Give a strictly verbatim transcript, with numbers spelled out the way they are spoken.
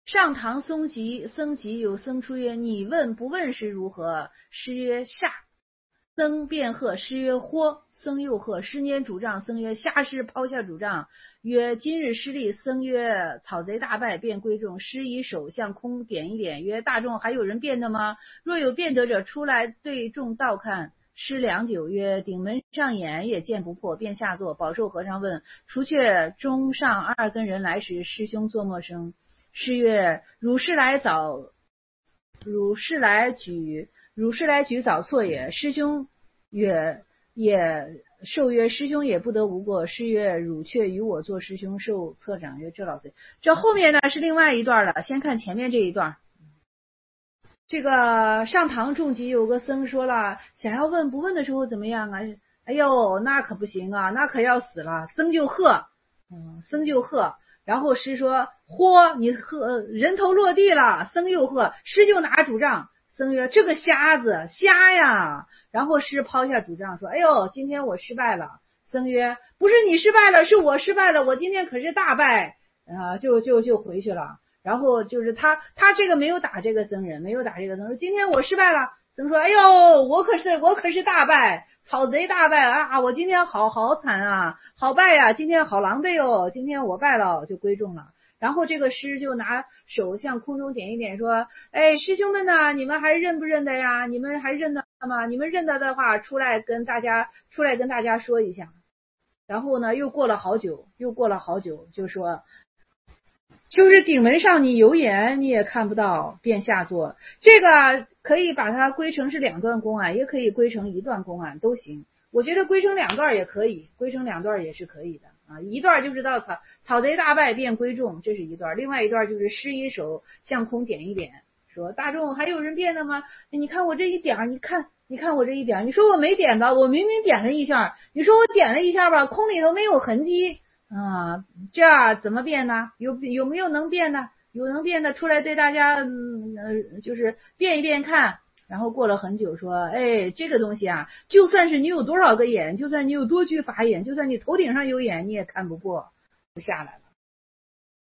上堂僧集，僧集有僧出曰：你问不问是如何？师曰：煞。僧便喝，师曰：豁。僧又喝，师拈主杖，僧曰：下师。抛下主杖，曰：今日失利。僧曰：草贼大败，便归众。师以手向空点一点，曰：大众还有人辩的吗？若有辩得者，出来对众道看。师良久，曰：顶门上眼也见不破，便下座。宝寿和尚问：除却中上二根人来时，师兄作默声。师曰：汝是来早，汝是来举，汝是来举早错也。师兄曰：也受曰：师兄也不得无过。师曰：汝却与我做师兄，受策长曰：这老贼。这后面呢是另外一段了，先看前面这一段。这个上堂众集有个僧说了，想要问不问的时候怎么样啊？哎呦，那可不行啊，那可要死了。僧就喝，嗯，僧就喝。然后师说：豁，你喝，人头落地了。僧又喝，师就拿主杖。僧曰：这个瞎子，瞎呀。然后师抛下主杖说：哎呦，今天我失败了。僧曰：不是你失败了，是我失败了，我今天可是大败啊！就就就回去了。然后就是他他这个没有打这个僧人，没有打这个僧人，今天我失败了。僧说：哎呦，我可是我可是大败，草贼大败啊！我今天好好惨啊，好败呀、啊！今天好狼狈哦，今天我败了，就归众了。然后这个师就拿手向空中点一点，说：哎，师兄们呐，你们还认不认得呀？你们还认得吗？你们认得的话，出来跟大家出来跟大家说一下。然后呢，又过了好久，又过了好久，就说。就是顶门上你有眼你也看不到，便下座。这个可以把它归成是两段公案，也可以归成一段公案，都行。我觉得归成两段也可以，归成两段也是可以的啊。一段就是到草草贼大败便归众，这是一段；另外一段就是师一手向空点一点，说大众还有人辩的吗？你看我这一点，你看你看我这一点，你说我没点吧，我明明点了一下，你说我点了一下吧，空里头没有痕迹。啊，这怎么变呢？有有没有能变的？有能变的出来对大家，嗯呃，就是变一变看。然后过了很久说，哎，这个东西啊，就算是你有多少个眼，就算你有多具法眼，就算你头顶上有眼，你也看不破，就下来了。